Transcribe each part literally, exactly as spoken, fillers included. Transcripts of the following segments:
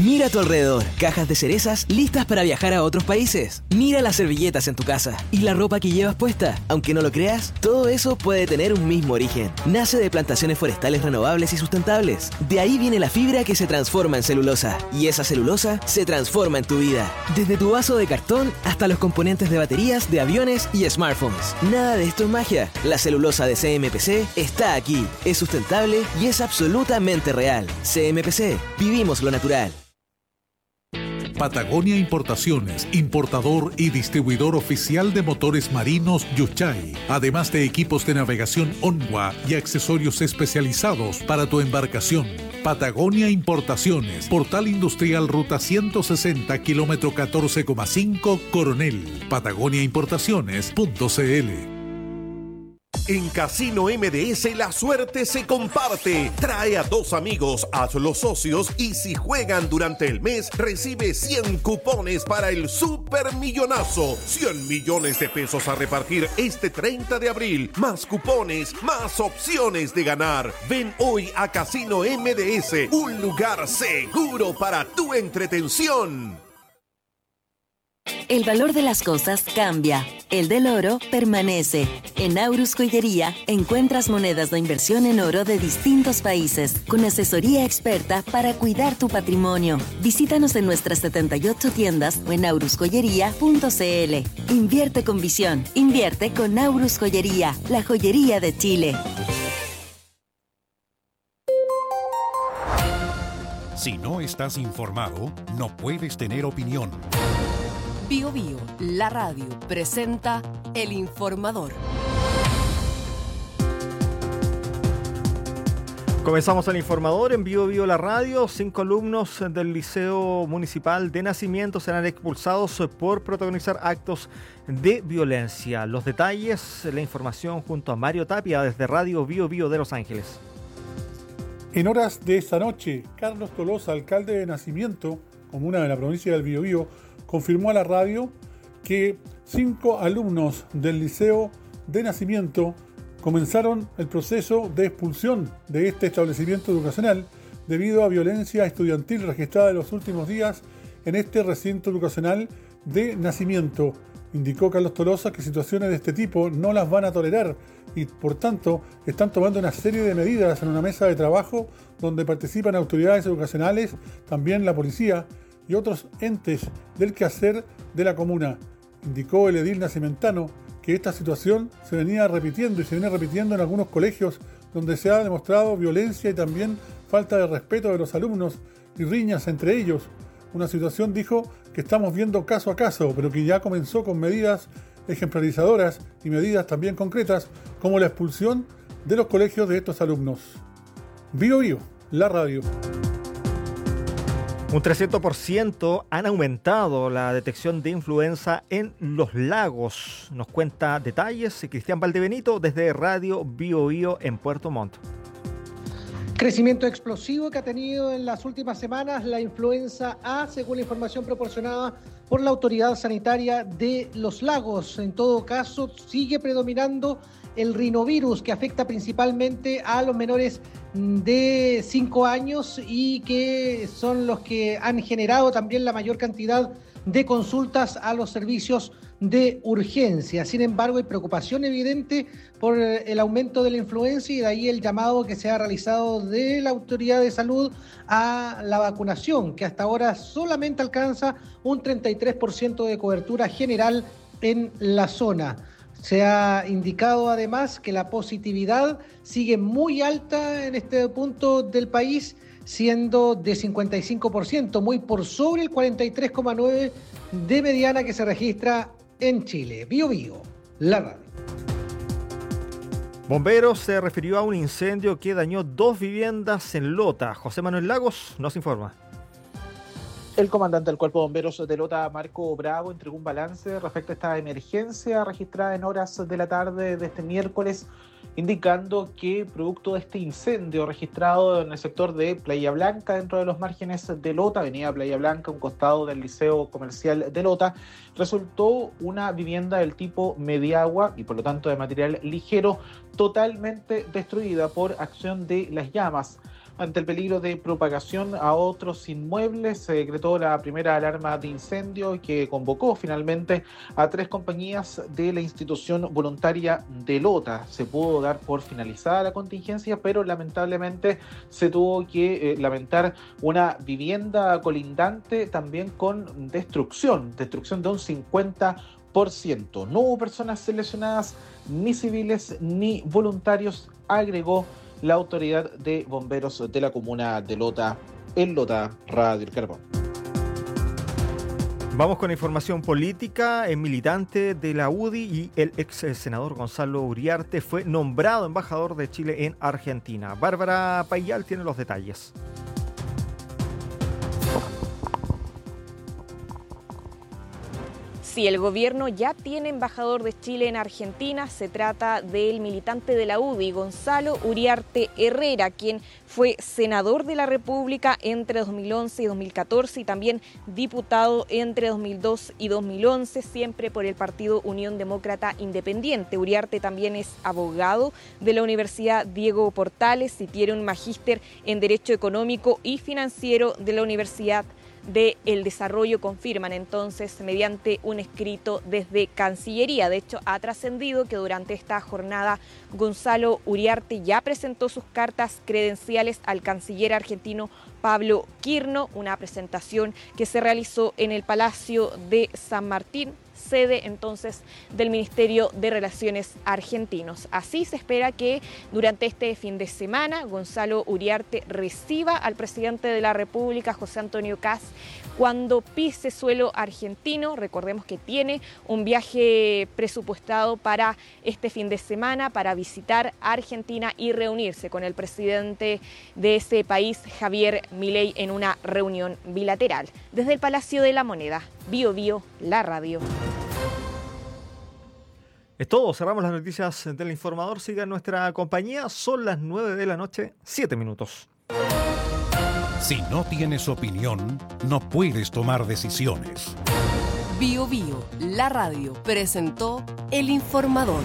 Mira a tu alrededor, cajas de cerezas listas para viajar a otros países. Mira las servilletas en tu casa y la ropa que llevas puesta. Aunque no lo creas, todo eso puede tener un mismo origen. Nace de plantaciones forestales renovables y sustentables. De ahí viene la fibra que se transforma en celulosa. Y esa celulosa se transforma en tu vida. Desde tu vaso de cartón hasta los componentes de baterías, de aviones y smartphones. Nada de esto es magia. La celulosa de C M P C está aquí. Es sustentable y es absolutamente real. C M P C. Vivimos lo natural. Patagonia Importaciones, importador y distribuidor oficial de motores marinos Yuchay, además de equipos de navegación Onwa y accesorios especializados para tu embarcación. Patagonia Importaciones, Portal Industrial Ruta ciento sesenta, kilómetro catorce coma cinco, Coronel. Patagonia Importaciones punto c l. En Casino M D S la suerte se comparte. Trae a dos amigos, hazlos socios y si juegan durante el mes recibe cien cupones para el Supermillonazo. cien millones de pesos a repartir este treinta de abril. Más cupones, más opciones de ganar. Ven hoy a Casino M D S, un lugar seguro para tu entretención. El valor de las cosas cambia. El del oro permanece. En Aurus Joyería encuentras monedas de inversión en oro de distintos países, con asesoría experta para cuidar tu patrimonio. Visítanos en nuestras setenta y ocho tiendas o en aurus joyería punto c l. Invierte con visión. Invierte con Aurus Joyería, la joyería de Chile. Si no estás informado, no puedes tener opinión. Bio Bio, la radio, presenta El Informador. Comenzamos El Informador en Bio Bio, la radio. Cinco alumnos del Liceo Municipal de Nacimiento serán expulsados por protagonizar actos de violencia. Los detalles, la información junto a Mario Tapia desde Radio Bio Bio de Los Ángeles. En horas de esta noche, Carlos Tolosa, alcalde de Nacimiento, comuna de la provincia del Biobío, confirmó a la radio que cinco alumnos del Liceo de Nacimiento comenzaron el proceso de expulsión de este establecimiento educacional debido a violencia estudiantil registrada en los últimos días en este recinto educacional de Nacimiento. Indicó Carlos Tolosa que situaciones de este tipo no las van a tolerar y por tanto están tomando una serie de medidas en una mesa de trabajo donde participan autoridades educacionales, también la policía y otros entes del quehacer de la comuna. Indicó el edil nacimentano que esta situación se venía repitiendo y se viene repitiendo en algunos colegios donde se ha demostrado violencia y también falta de respeto de los alumnos y riñas entre ellos. Una situación, dijo, que estamos viendo caso a caso, pero que ya comenzó con medidas ejemplarizadoras y medidas también concretas como la expulsión de los colegios de estos alumnos. Bio Bio, la radio. Un trescientos por ciento han aumentado la detección de influenza en los lagos. Nos cuenta detalles Cristian Valdebenito desde Radio Bio Bio en Puerto Montt. Crecimiento explosivo que ha tenido en las últimas semanas la influenza A, según la información proporcionada por la Autoridad Sanitaria de los Lagos. En todo caso, sigue predominando el rinovirus, que afecta principalmente a los menores de cinco años y que son los que han generado también la mayor cantidad de consultas a los servicios de urgencia. Sin embargo, hay preocupación evidente por el aumento de la influenza y de ahí el llamado que se ha realizado de la Autoridad de Salud a la vacunación, que hasta ahora solamente alcanza un treinta y tres por ciento de cobertura general en la zona. Se ha indicado además que la positividad sigue muy alta en este punto del país, siendo de cincuenta y cinco por ciento, muy por sobre el cuarenta y tres coma nueve por ciento de mediana que se registra en Chile. Bio Bio, la radio. Bomberos se refirió a un incendio que dañó dos viviendas en Lota. José Manuel Lagos nos informa. El comandante del Cuerpo de Bomberos de Lota, Marco Bravo, entregó un balance respecto a esta emergencia registrada en horas de la tarde de este miércoles, indicando que producto de este incendio registrado en el sector de Playa Blanca, dentro de los márgenes de Lota, avenida Playa Blanca, un costado del Liceo Comercial de Lota, resultó una vivienda del tipo mediagua y por lo tanto de material ligero totalmente destruida por acción de las llamas. ante el peligro de propagación a otros inmuebles. Se decretó la primera alarma de incendio que convocó finalmente a tres compañías de la institución voluntaria de Lota. Se pudo dar por finalizada la contingencia, pero lamentablemente se tuvo que eh, lamentar una vivienda colindante también con destrucción, destrucción de un cincuenta por ciento. No hubo personas lesionadas, ni civiles ni voluntarios, agregó la autoridad de bomberos de la comuna de Lota, en Lota, Radio El Carbón. Vamos con información política. El militante de la U D I y el ex senador Gonzalo Uriarte fue nombrado embajador de Chile en Argentina. Bárbara Payal tiene los detalles. Sí, el gobierno ya tiene embajador de Chile en Argentina. Se trata del militante de la U D I, Gonzalo Uriarte Herrera, quien fue senador de la República entre dos mil once y dos mil catorce y también diputado entre dos mil dos y dos mil once, siempre por el partido Unión Demócrata Independiente. Uriarte también es abogado de la Universidad Diego Portales y tiene un magíster en Derecho Económico y Financiero de la Universidad de El Desarrollo, confirman entonces mediante un escrito desde Cancillería. De hecho, ha trascendido que durante esta jornada Gonzalo Uriarte ya presentó sus cartas credenciales al canciller argentino Pablo Quirno, una presentación que se realizó en el Palacio de San Martín, sede entonces del Ministerio de Relaciones argentinos. Así se espera que durante este fin de semana Gonzalo Uriarte reciba al presidente de la República, José Antonio Kast, cuando pise suelo argentino. Recordemos que tiene un viaje presupuestado para este fin de semana para visitar Argentina y reunirse con el presidente de ese país, Javier Milei, en una reunión bilateral. Desde el Palacio de la Moneda, Bio Bio, la radio. Es todo, cerramos las noticias del Informador. Siga nuestra compañía, son las nueve de la noche, siete minutos. Si no tienes opinión, no puedes tomar decisiones. Bio Bio, la radio, presentó El Informador.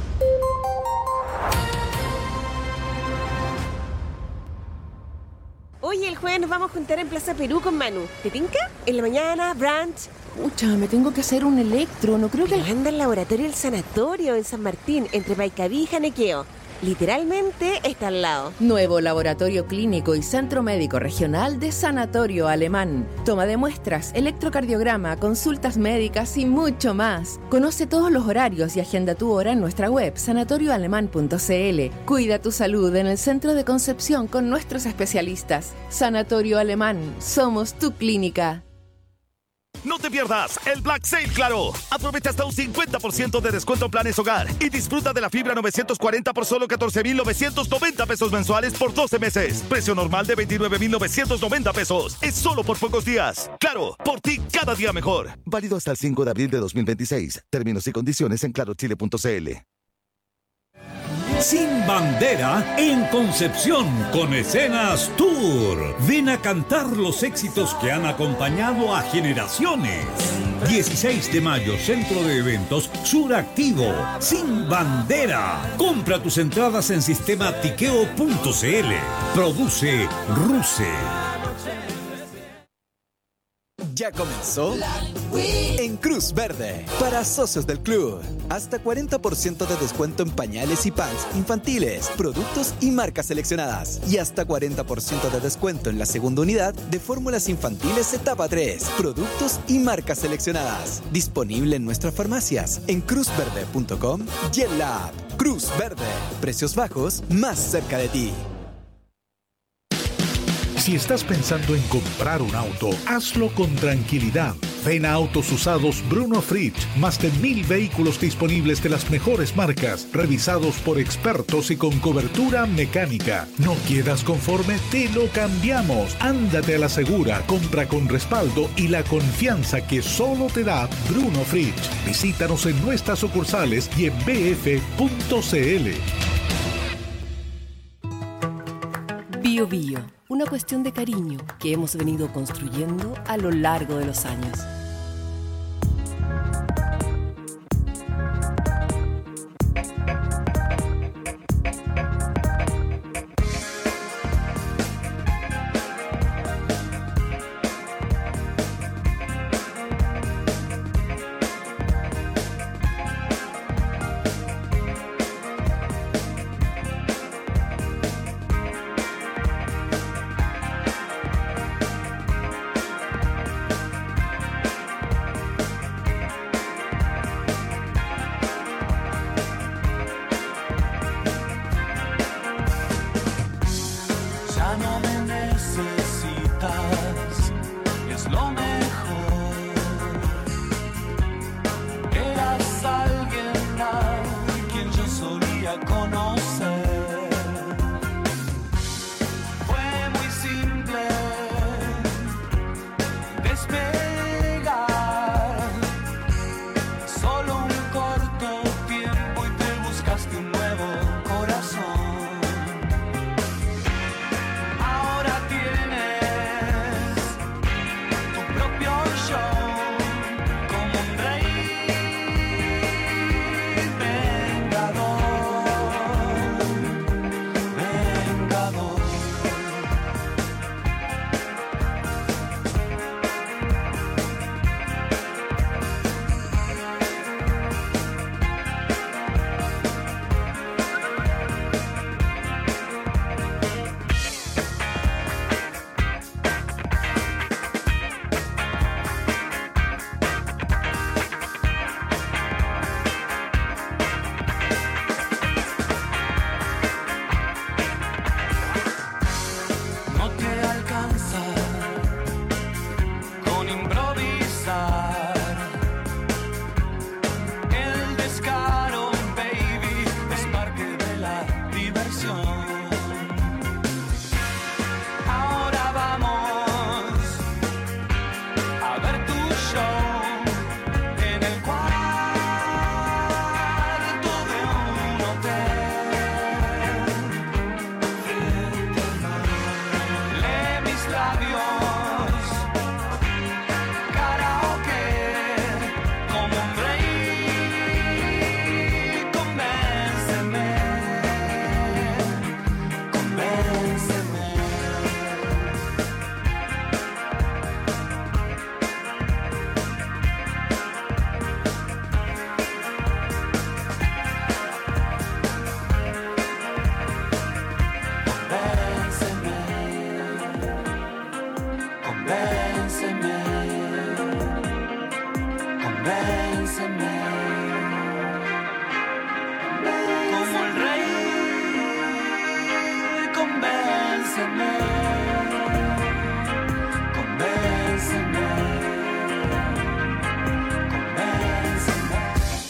Oye, el jueves nos vamos a juntar en Plaza Perú con Manu. ¿Te tinca? En la mañana, brunch. Pucha, me tengo que hacer un electro, no creo Pero que... anda al laboratorio del sanatorio en San Martín, entre Maicaví y Janequeo. Literalmente está al lado. Nuevo laboratorio clínico y centro médico regional de Sanatorio Alemán. Toma de muestras, electrocardiograma, consultas médicas y mucho más. Conoce todos los horarios y agenda tu hora en nuestra web sanatorios alemán punto c l. Cuida tu salud en el centro de Concepción con nuestros especialistas. Sanatorio Alemán, somos tu clínica. No te pierdas el Black Sale Claro. Aprovecha hasta un cincuenta por ciento de descuento en planes hogar y disfruta de la fibra novecientos cuarenta por solo catorce mil novecientos noventa pesos mensuales por doce meses. Precio normal de veintinueve mil novecientos noventa pesos. Es solo por pocos días. Claro, por ti cada día mejor. Válido hasta el cinco de abril de dos mil veintiséis. Términos y condiciones en claro chile punto c l. Sin bandera en Concepción con Escenas Tour. Ven a cantar los éxitos que han acompañado a generaciones. dieciséis de mayo, Centro de Eventos Suractivo. Sin bandera. Compra tus entradas en sistema tiqueo punto c l. Produce Ruse. Ya comenzó en Cruz Verde para socios del club. Hasta cuarenta por ciento de descuento en pañales y pants infantiles, productos y marcas seleccionadas. Y hasta cuarenta por ciento de descuento en la segunda unidad de fórmulas infantiles etapa tres, productos y marcas seleccionadas. Disponible en nuestras farmacias, en cruz verde punto com y en la app. Cruz Verde. Precios bajos más cerca de ti. Si estás pensando en comprar un auto, hazlo con tranquilidad. Ven a Autos Usados Bruno Fritsch. Más de mil vehículos disponibles de las mejores marcas, revisados por expertos y con cobertura mecánica. ¿No quedas conforme? Te lo cambiamos. Ándate a la segura, compra con respaldo y la confianza que solo te da Bruno Fritsch. Visítanos en nuestras sucursales y en b f punto c l. Bio Bio, una cuestión de cariño que hemos venido construyendo a lo largo de los años. Ya no me necesitas, es lo mejor. Eras alguien a quien yo solía conocer. Fue muy simple despegar, solo un corto tiempo y te buscaste un nuevo corazón. Ahora tienes tu propio show como un rey vengador, vengador. No te alcanza con improvisar. El descaro, baby, es parte de la diversión. Ahora vamos a ver tu show en el cuarto de un hotel. Lee mis labios, karaoke, como un rey, convénceme, convénceme. Convénceme, convénceme, como el rey, convénceme, convénceme, convénceme.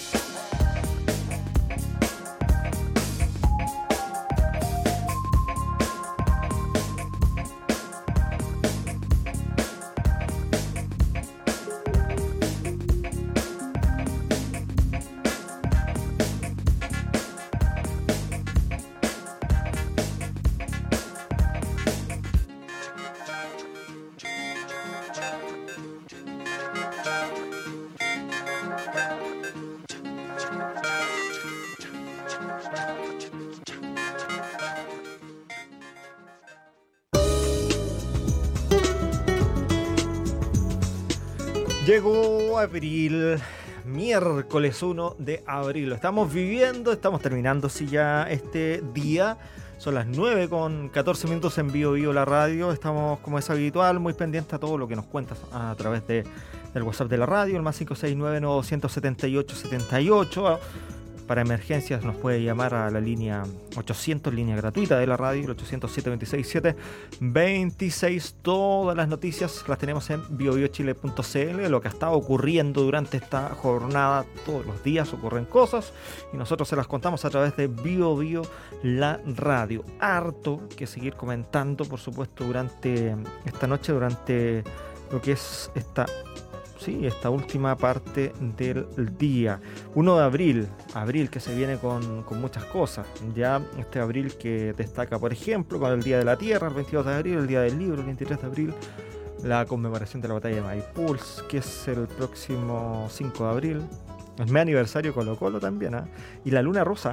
Llegó abril, miércoles uno de abril. Lo estamos viviendo, estamos terminando sí ya este día. Son las nueve con catorce minutos en Bio Bio la radio. Estamos, como es habitual, muy pendientes a todo lo que nos cuentas a través de, del WhatsApp de la radio, el más cinco seis nueve, nueve siete ocho, siete ocho. Para emergencias nos puede llamar a la línea ochocientos, línea gratuita de la radio, el ochocientos siete veintiséis siete veintiséis. Todas las noticias las tenemos en bio bio chile punto c l. Lo que ha estado ocurriendo durante esta jornada, todos los días ocurren cosas y nosotros se las contamos a través de Bio Bio la radio. Harto que seguir comentando, por supuesto, durante esta noche, durante lo que es esta... Sí, esta última parte del día. uno de abril, abril que se viene con, con muchas cosas. Ya este abril que destaca, por ejemplo, con el Día de la Tierra, el veintidós de abril, el Día del Libro, el veintitrés de abril, la conmemoración de la batalla de Maipú, que es el próximo cinco de abril. Es mi aniversario Colo Colo también, ¿eh? Y la Luna Rosa,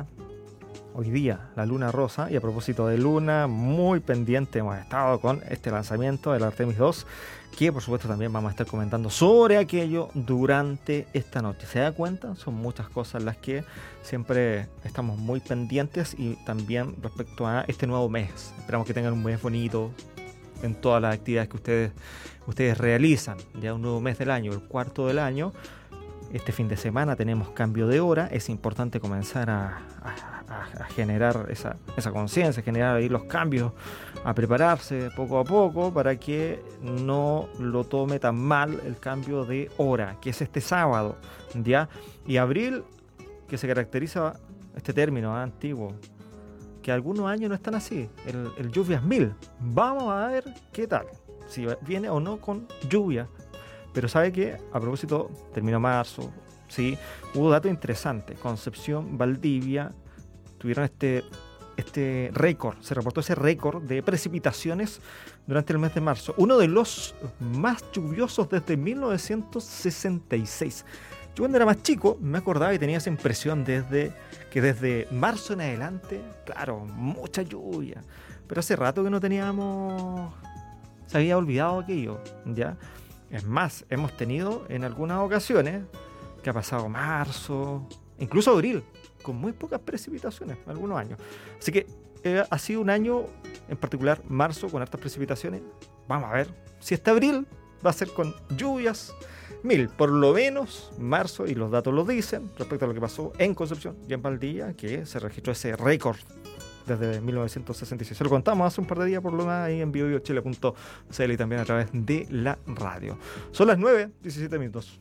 hoy día, la Luna Rosa. Y a propósito de Luna, muy pendiente hemos estado con este lanzamiento del Artemis dos, que por supuesto también vamos a estar comentando sobre aquello durante esta noche. ¿Se da cuenta? Son muchas cosas las que siempre estamos muy pendientes, y también respecto a este nuevo mes. Esperamos que tengan un mes bonito en todas las actividades que ustedes, ustedes realizan. Ya un nuevo mes del año, el cuarto del año. Este fin de semana tenemos cambio de hora. Es importante comenzar a, a a, a generar esa, esa conciencia, generar ahí los cambios, a prepararse poco a poco para que no lo tome tan mal el cambio de hora, que es este sábado, ¿ya? Y abril, que se caracteriza, este término ¿eh? antiguo, que algunos años no están así, el, el lluvias mil. Vamos a ver qué tal, si viene o no con lluvia. Pero sabe que, a propósito, terminó marzo, sí, hubo datos interesantes. Concepción, Valdivia, tuvieron este, este récord, se reportó ese récord de precipitaciones durante el mes de marzo. Uno de los más lluviosos desde mil novecientos sesenta y seis. Yo cuando era más chico me acordaba y tenía esa impresión desde que desde marzo en adelante, claro, mucha lluvia. Pero hace rato que no teníamos, se había olvidado aquello, ¿ya? Es más, hemos tenido en algunas ocasiones que ha pasado marzo, incluso abril, con muy pocas precipitaciones, algunos años. Así que eh, ha sido un año, en particular marzo, con hartas precipitaciones. Vamos a ver si este abril va a ser con lluvias mil, por lo menos marzo, y los datos lo dicen, respecto a lo que pasó en Concepción y en Valdivia, que se registró ese récord desde mil novecientos sesenta y seis. Se lo contamos hace un par de días por lo más ahí en bio bio chile punto c l y también a través de la radio. Son las nueve, diecisiete minutos.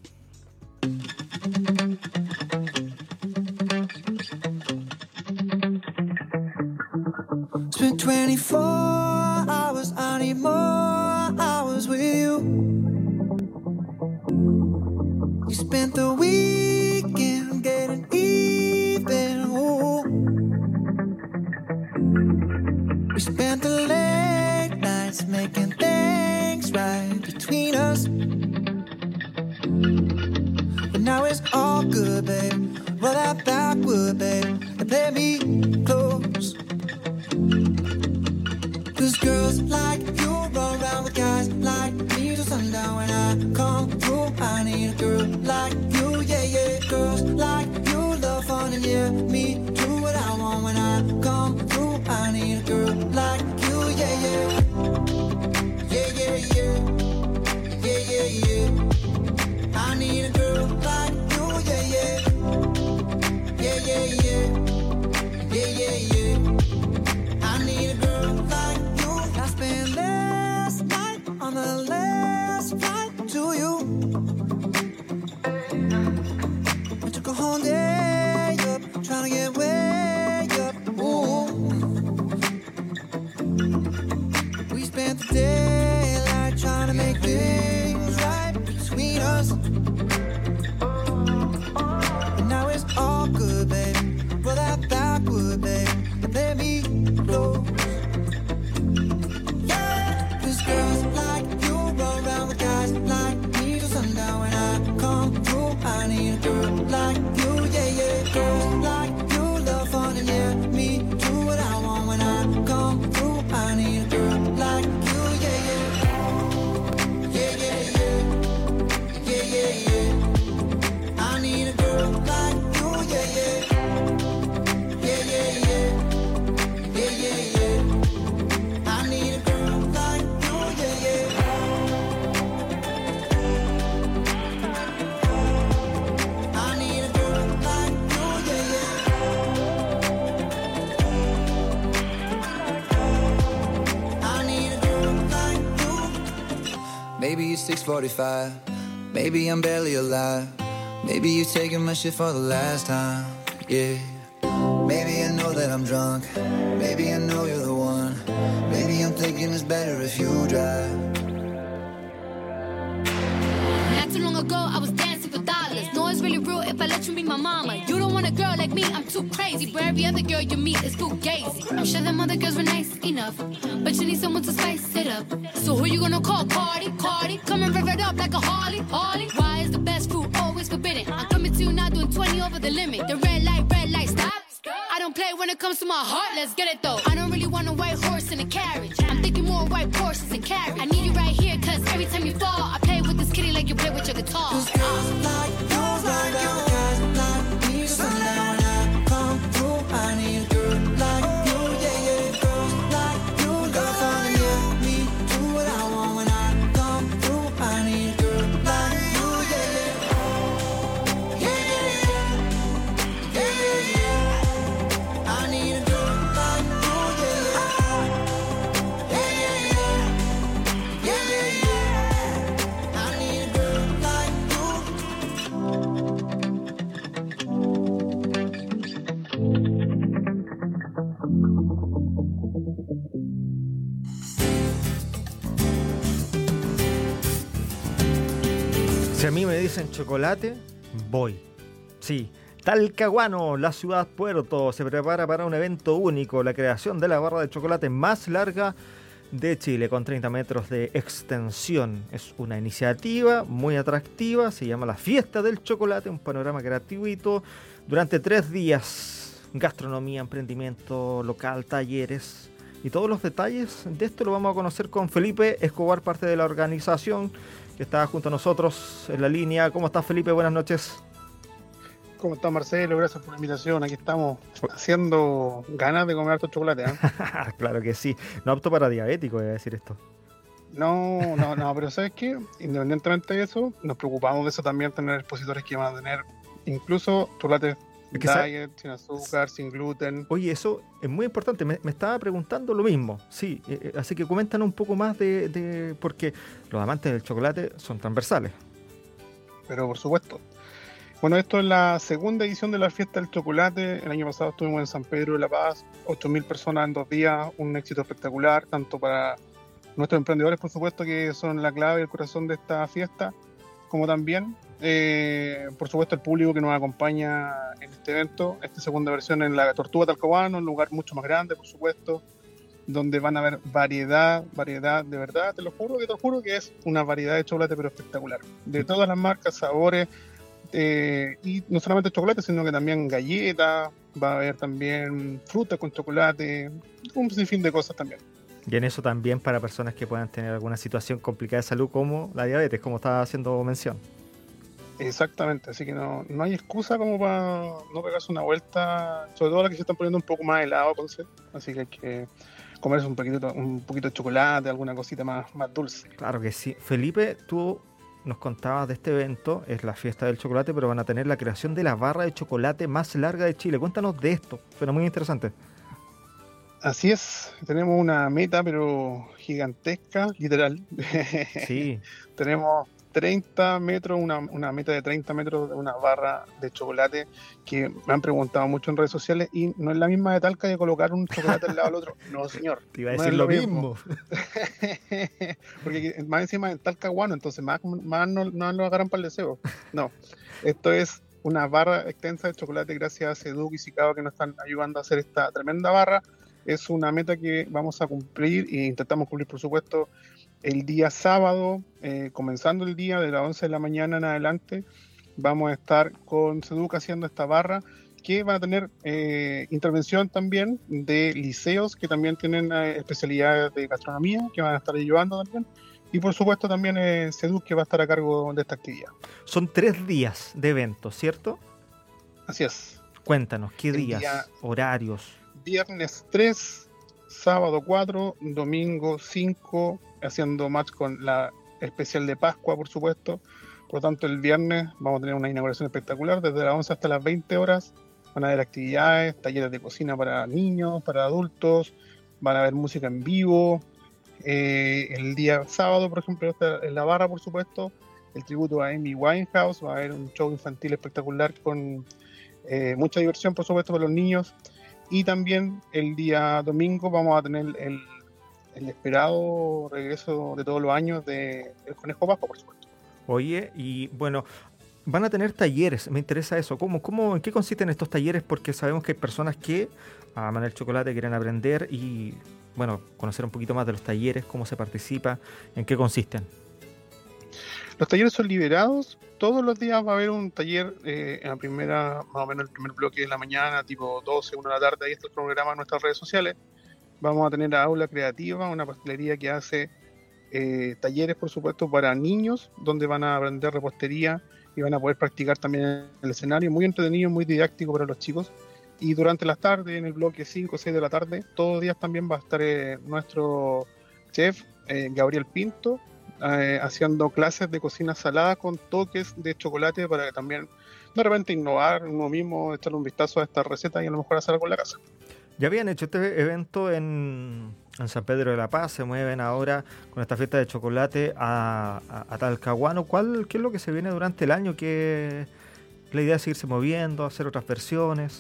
Spent twenty-four hours, I need more hours with you. You spent the weekend getting even. Ooh. We spent the late nights making things right between us. But now it's all good, babe. Roll that backward, babe, and play me close. Cause girls like you run around with guys like me till sundown. When I come through, I need a girl like you, yeah, yeah. Girls like you love fun and yeah, me do what I want. When I come through, I need a girl like you, yeah, yeah. Yeah, yeah, yeah. Yeah, yeah, yeah. I need a girl like you, yeah, yeah. Yeah, yeah, yeah. Yeah, yeah, yeah. I need a girl like you. I spent last night on the last flight to you. I took a whole day up, trying to get way up. Ooh. We spent the daylight trying to make things right between us. But now it's all good, baby. Roll that backward, babe, and let me close. Yeah, 'cause girls like you run around with guys like me till sundown. When I come through, I need a girl like you, yeah, yeah. Girls like you love fun and yeah, me do what I want. When I come through, I need a girl like you, yeah, yeah. Yeah, yeah, yeah. Yeah, yeah, yeah. I need a girl like you, yeah, yeah. Yeah, yeah, yeah. Yeah, yeah, yeah. I need a girl like you, yeah, yeah. I need a girl like you, yeah, yeah. I need a girl like you. Maybe it's six forty-five. Maybe I'm barely alive. Maybe you're taking my shit for the last time. Yeah. Maybe I know that I'm drunk. Maybe I know you're the one. Maybe I'm thinking it's better if you drive. Not too long ago, I was dancing for dollars. No, it's really real if I let you be my mama. You don't want a girl like me, I'm too crazy. Where every other girl you meet is too gazy. I'm sure them other girls were nice enough, but you need someone to spice it up. So who you gonna call? Cardi, Cardi. Come and rev it up like a Harley, Harley. Why is the best food always forbidden? I'm coming to you now doing twenty over the limit. The red light, red light, stop. I don't play when it comes to my heart, let's get it though. I don't really want a white horse in a carriage. I'm thinking more white horses and carriage. I need you right here, cause every time you fall, I play with this kitty like you play with your guitar. Cause girls like you, like you, guys like me, so now when I come through, I need a girl like you, yeah, yeah. Girls like you, love fun, yeah, me do what I want. When I come through, I need a girl like you, yeah, yeah. Yeah, yeah, yeah. Yeah, yeah, yeah. I Si a mí me dicen chocolate, voy. Sí. Talcahuano, la ciudad puerto, se prepara para un evento único, la creación de la barra de chocolate más larga de Chile, con treinta metros de extensión. Es una iniciativa muy atractiva, se llama la Fiesta del Chocolate, un panorama gratuito durante tres días. Gastronomía, emprendimiento local, talleres y todos los detalles de esto lo vamos a conocer con Felipe Escobar, parte de la organización, que está junto a nosotros en la línea. ¿Cómo estás, Felipe? Buenas noches. ¿Cómo estás, Marcelo? Gracias por la invitación. Aquí estamos haciendo ganas de comer harto chocolate, ¿eh? Claro que sí. No apto para diabético, voy a decir esto. No, no, no, pero ¿sabes qué? Independientemente de eso, nos preocupamos de eso también, tener expositores que van a tener incluso chocolate Es que diet, sin azúcar, sin gluten. Oye, eso es muy importante. Me, me estaba preguntando lo mismo. Sí, eh, así que coméntanos un poco más de, de... porque los amantes del chocolate son transversales. Pero por supuesto. Bueno, esto es la segunda edición de la Fiesta del Chocolate. El año pasado estuvimos en San Pedro de la Paz, ocho mil personas en dos días, un éxito espectacular, tanto para nuestros emprendedores, por supuesto, que son la clave y el corazón de esta fiesta, como también, eh, por supuesto, el público que nos acompaña en este evento. Esta segunda versión en la Tortuga Talcahuano, un lugar mucho más grande, por supuesto, donde van a haber variedad, variedad, de verdad, te lo juro, que te lo juro que es una variedad de chocolate, pero espectacular, de todas las marcas, sabores. Eh, y no solamente chocolate, sino que también galletas, va a haber también fruta con chocolate, un sinfín de cosas también. Y en eso también para personas que puedan tener alguna situación complicada de salud como la diabetes, como estaba haciendo mención. Exactamente, así que no, no hay excusa como para no pegarse una vuelta, sobre todo ahora que se están poniendo un poco más helado, entonces, así que hay que comerse un poquito, un poquito de chocolate, alguna cosita más, más dulce. Claro que sí. Felipe, tú nos contabas de este evento, es la Fiesta del Chocolate, pero van a tener la creación de la barra de chocolate más larga de Chile. Cuéntanos de esto, suena muy interesante. Así es, tenemos una meta, pero gigantesca, literal. Sí. Tenemos treinta metros, una, una meta de treinta metros de una barra de chocolate que me han preguntado mucho en redes sociales y no es la misma de Talca de colocar un chocolate al lado del otro. No, señor. Te iba a no decir es lo mismo. mismo. Porque más encima en Talcahuano, entonces más, más no, no lo agarran para el deseo. No, esto es una barra extensa de chocolate gracias a Seduc y Sicao que nos están ayudando a hacer esta tremenda barra. Es una meta que vamos a cumplir e intentamos cumplir, por supuesto, el día sábado, eh, comenzando el día de las once de la mañana en adelante. Vamos a estar con Seduc haciendo esta barra que va a tener eh, intervención también de liceos que también tienen eh, especialidades de gastronomía que van a estar ayudando también. Y por supuesto también eh, Seduc que va a estar a cargo de esta actividad. Son tres días de evento, ¿cierto? Así es. Cuéntanos, ¿qué El días, día- horarios? Viernes tres, sábado cuatro, domingo cinco, haciendo match con la especial de Pascua, por supuesto. Por lo tanto, el viernes vamos a tener una inauguración espectacular, desde las once hasta las veinte horas. Van a haber actividades, talleres de cocina para niños, para adultos, van a haber música en vivo. Eh, el día sábado, por ejemplo, está en la barra, por supuesto, el tributo a Amy Winehouse, va a haber un show infantil espectacular con eh, mucha diversión, por supuesto, para los niños. Y también el día domingo vamos a tener el, el esperado regreso de todos los años de El Conejo Pascua, por supuesto. Oye, y bueno, van a tener talleres, me interesa eso. ¿Cómo, cómo, ¿En qué consisten estos talleres? Porque sabemos que hay personas que aman el chocolate, quieren aprender y, bueno, conocer un poquito más de los talleres, cómo se participa, en qué consisten. Los talleres son liberados, todos los días va a haber un taller eh, en la primera, más o menos el primer bloque de la mañana, tipo doce, una de la tarde, ahí está el programa en nuestras redes sociales. Vamos a tener a Aula Creativa, una pastelería que hace eh, talleres, por supuesto, para niños, donde van a aprender repostería y van a poder practicar también en el escenario, muy entretenido, muy didáctico para los chicos. Y durante las tardes, en el bloque cinco o seis de la tarde, todos los días también va a estar eh, nuestro chef, eh, Gabriel Pinto, Eh, haciendo clases de cocina salada con toques de chocolate para que también de repente innovar uno mismo, echarle un vistazo a esta receta y a lo mejor hacer algo en la casa. Ya habían hecho este evento en, en San Pedro de la Paz, se mueven ahora con esta fiesta de chocolate a, a, a Talcahuano. ¿Cuál, ¿Qué es lo que se viene durante el año? ¿Qué la idea es seguirse moviendo, hacer otras versiones?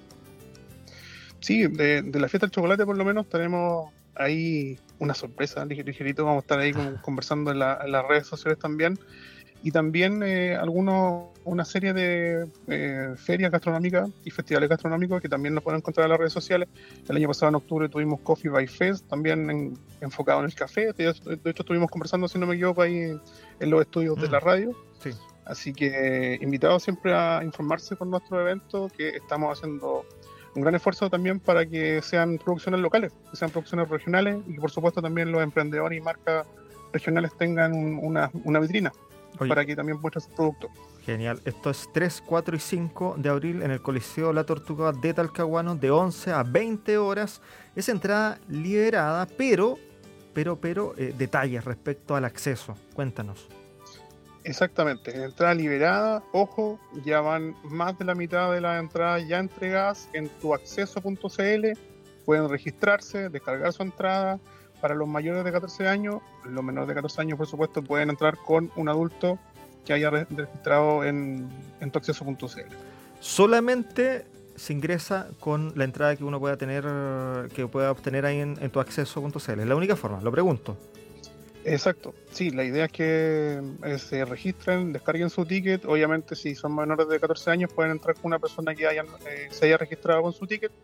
Sí, de, de la fiesta del chocolate por lo menos tenemos ahí una sorpresa, ligerito, vamos a estar ahí con, conversando en, la, en las redes sociales también. y también eh, algunos, una serie de eh, ferias gastronómicas y festivales gastronómicos que también nos pueden encontrar en las redes sociales. El año pasado en octubre tuvimos Coffee by Fest, también en, enfocado en el café. De hecho estuvimos conversando, si no me equivoco, ahí en, en los estudios mm. de la radio. Sí. Así que invitados siempre a informarse con nuestro evento, que estamos haciendo un gran esfuerzo también para que sean producciones locales, que sean producciones regionales y que por supuesto también los emprendedores y marcas regionales tengan un, una, una vitrina. Oye, para que también muestren sus productos. Genial. Esto es tres, cuatro y cinco de abril en el Coliseo La Tortuga de Talcahuano de once a veinte horas. Es entrada liberada, pero, pero, pero, eh, detalles respecto al acceso. Cuéntanos. Exactamente, entrada liberada, ojo, ya van más de la mitad de las entradas ya entregadas en tuacceso punto c l, pueden registrarse, descargar su entrada. Para los mayores de catorce años, los menores de catorce años por supuesto pueden entrar con un adulto que haya registrado en, en tuacceso punto c l. Solamente se ingresa con la entrada que uno pueda tener, que pueda obtener ahí en, en tuacceso punto c l, es la única forma, lo pregunto. Exacto, sí, la idea es que eh, se registren, descarguen su ticket. Obviamente si son menores de catorce años pueden entrar con una persona que hayan, eh, se haya registrado con su ticket.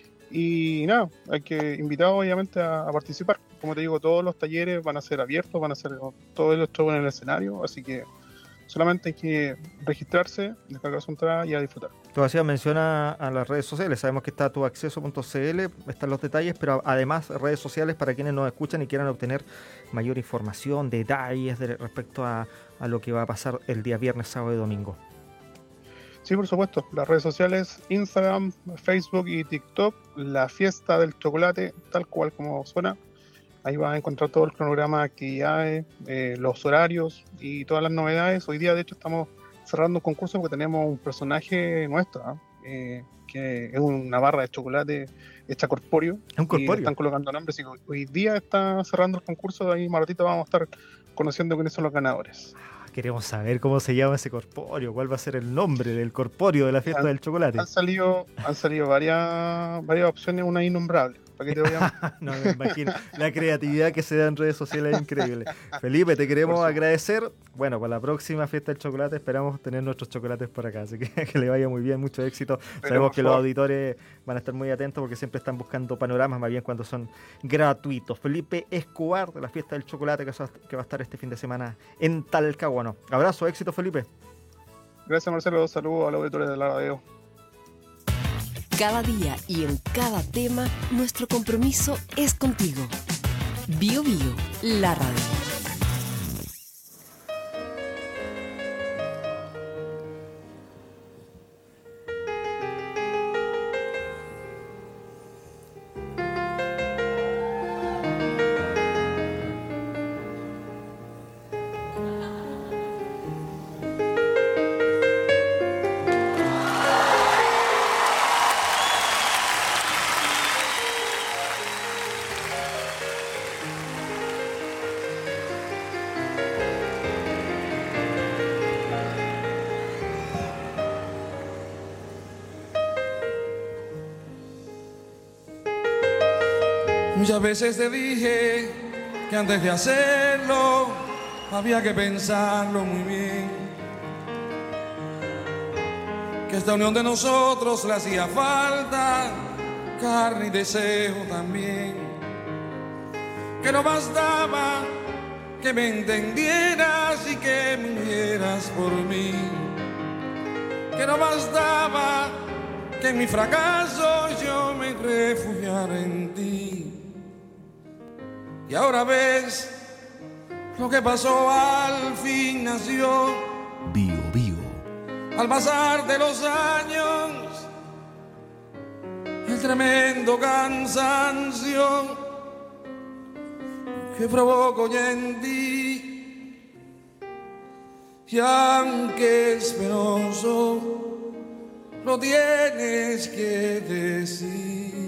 Y nada, hay que invitar obviamente a, a participar. Como te digo, todos los talleres van a ser abiertos, van a ser todos los shows en el escenario, así que solamente hay que registrarse, descargar su entrada y a disfrutar. Tú hacías mención a, a las redes sociales, sabemos que está tuacceso punto c l, están los detalles, pero además redes sociales para quienes nos escuchan y quieran obtener mayor información, detalles de, respecto a, a lo que va a pasar el día viernes, sábado y domingo. Sí, por supuesto, las redes sociales, Instagram, Facebook y TikTok, la fiesta del chocolate, tal cual como suena. Ahí vas a encontrar todo el cronograma de actividades, eh, los horarios y todas las novedades. Hoy día, de hecho, estamos cerrando un concurso porque tenemos un personaje nuestro, ¿eh? eh, que es una barra de chocolate hecha corpóreo. ¿Un corpóreo? Y están colocando nombres. Y hoy día está cerrando el concurso, ahí más ratito vamos a estar conociendo quiénes son los ganadores. Queremos saber cómo se llama ese corpóreo, cuál va a ser el nombre del corpóreo de la fiesta han, del chocolate. Han salido, han salido varias, varias opciones, una innombrable. ¿Para qué te voy a No me imagino. La creatividad que se da en redes sociales es increíble. Felipe, te queremos agradecer. Bueno, para la próxima fiesta del chocolate esperamos tener nuestros chocolates por acá. Así que que le vaya muy bien, mucho éxito. Pero sabemos que los auditores van a estar muy atentos porque siempre están buscando panoramas, más bien cuando son gratuitos. Felipe Escobar, de la fiesta del chocolate que va a estar este fin de semana en Talcahuano. Abrazo, éxito, Felipe. Gracias, Marcelo. Saludos a los auditores de la radio. Cada día y en cada tema, nuestro compromiso es contigo. Bio Bio, la radio. Muchas veces te dije que antes de hacerlo había que pensarlo muy bien, que esta unión de nosotros le hacía falta carne y deseo también, que no bastaba que me entendieras y que murieras por mí, que no bastaba que en mi fracaso yo me refugiara en ti. Y ahora ves lo que pasó, al fin nació. Bio Bio. Al pasar de los años, el tremendo cansancio que provoco ya en ti. Y aunque es penoso, lo tienes que decir.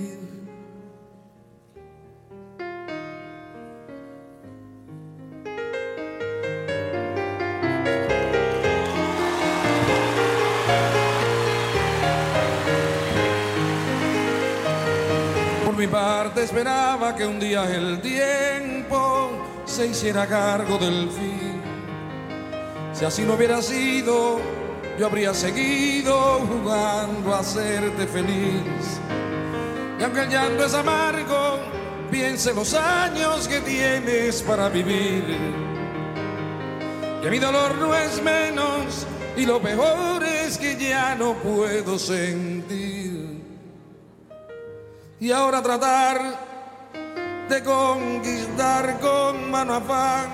Por mi parte esperaba que un día el tiempo se hiciera cargo del fin. Si así no hubiera sido, yo habría seguido jugando a hacerte feliz. Y aunque el llanto es amargo, piense los años que tienes para vivir. Que mi dolor no es menos y lo peor es que ya no puedo sentir. Y ahora tratar de conquistar con mano afán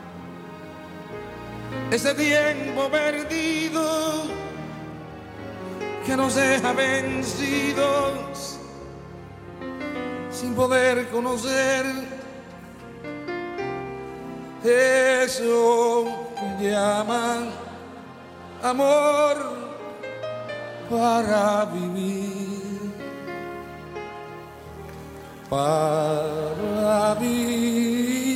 ese tiempo perdido que nos deja vencidos sin poder conocer eso que llaman amor para vivir, para vivir.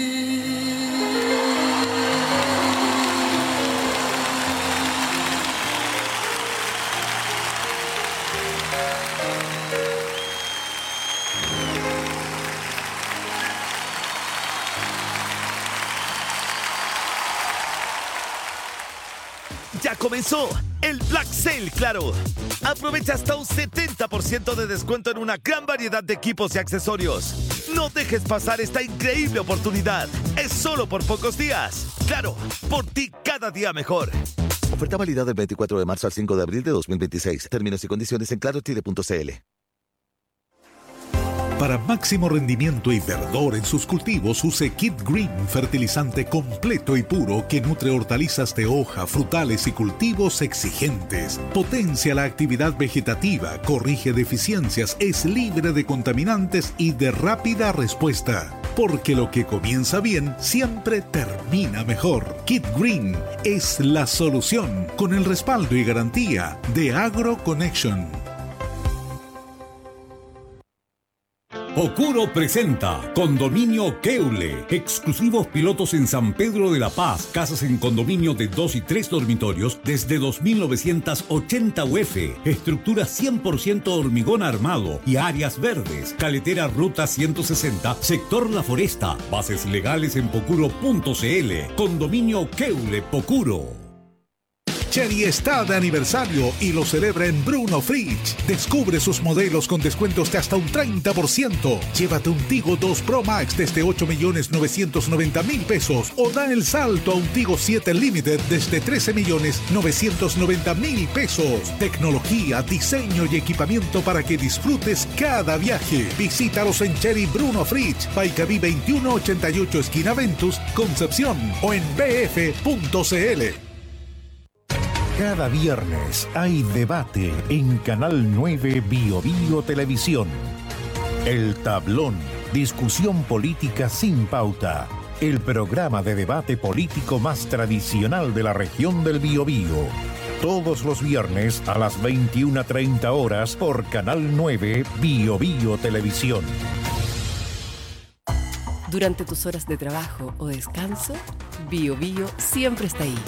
Ya comenzó el Black Sale Claro. Aprovecha hasta un setenta por ciento de descuento en una gran variedad de equipos y accesorios. No dejes pasar esta increíble oportunidad. Es solo por pocos días. Claro, por ti cada día mejor. Oferta válida del veinticuatro de marzo al cinco de abril de dos mil veintiséis. Términos y condiciones en claro chile punto c l. Para máximo rendimiento y verdor en sus cultivos, use Kit Green, fertilizante completo y puro que nutre hortalizas de hoja, frutales y cultivos exigentes. Potencia la actividad vegetativa, corrige deficiencias, es libre de contaminantes y de rápida respuesta. Porque lo que comienza bien siempre termina mejor. Kit Green es la solución, con el respaldo y garantía de AgroConnection. Pocuro presenta Condominio Keule. Exclusivos pilotos en San Pedro de la Paz. Casas en condominio de dos y tres dormitorios desde dos mil novecientos ochenta U F. Estructura cien por ciento hormigón armado y áreas verdes. Caletera Ruta ciento sesenta, sector La Foresta. Bases legales en pocuro punto c l. Condominio Keule Pocuro. Chery está de aniversario y lo celebra en Bruno Fridge. Descubre sus modelos con descuentos de hasta un treinta por ciento. Llévate un Tigo dos Pro Max desde ocho millones novecientos noventa mil pesos o da el salto a un Tigo siete Limited desde trece millones novecientos noventa mil pesos. Tecnología, diseño y equipamiento para que disfrutes cada viaje. Visítalos en Chery Bruno Fridge, Paicaví veintiuno ochenta y ocho esquina Ventus, Concepción o en b f punto c l. Cada viernes hay debate en Canal nueve Bio Bio Televisión. El Tablón, discusión política sin pauta. El programa de debate político más tradicional de la región del Biobío. Todos los viernes a las veintiuna treinta horas por Canal nueve Bio Bio Televisión. Durante tus horas de trabajo o descanso, Bio Bio siempre está ahí.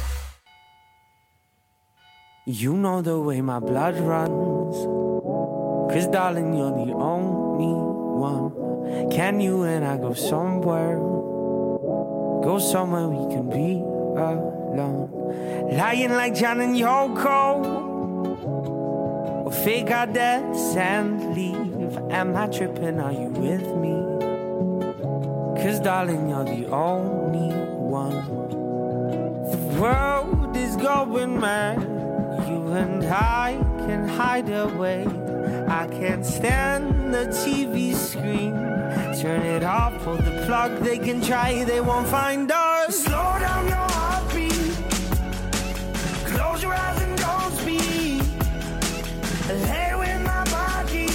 You know the way my blood runs, 'cause darling, you're the only one. Can you and I go somewhere, go somewhere we can be alone? Lying like John and Yoko, or fake our deaths and leave. Am I tripping, are you with me? 'Cause darling, you're the only one. The world is going mad, you and I can hide away. I can't stand the T V screen. Turn it off, pull the plug, they can try, they won't find us. Slow down your heartbeat, close your eyes and don't speak. Lay with my body,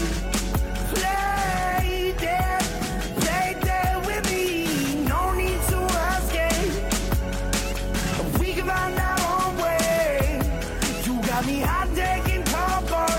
play dead, play dead with me. No need to escape, we can find our own way. You got me hot taking cover.